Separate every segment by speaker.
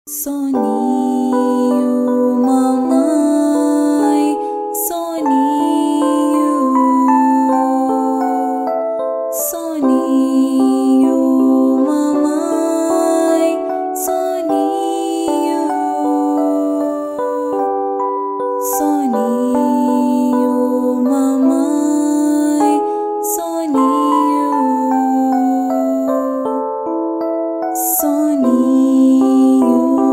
Speaker 1: Soninho, mamãe, soninho, soninho, mamãe, soninho, soninho, mamãe, soninho, soninho.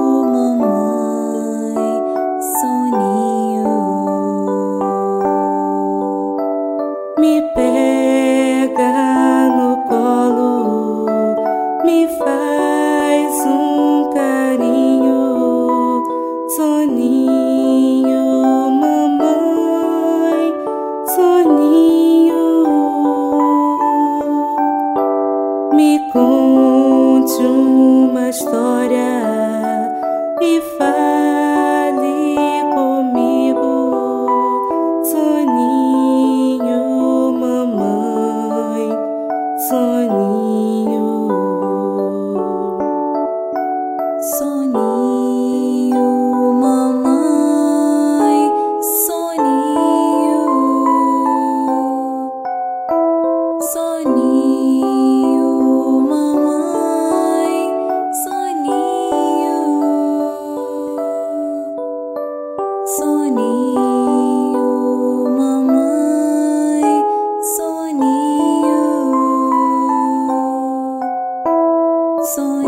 Speaker 1: Me pega no colo, me faz carinho, soninho, mamãe, soninho. Me conte uma história e fale comigo, soninho, mamãe, soninho, soninho, mamãe, soninho, soninho, mamãe, soninho, soninho, mamãe, soninho, soninho.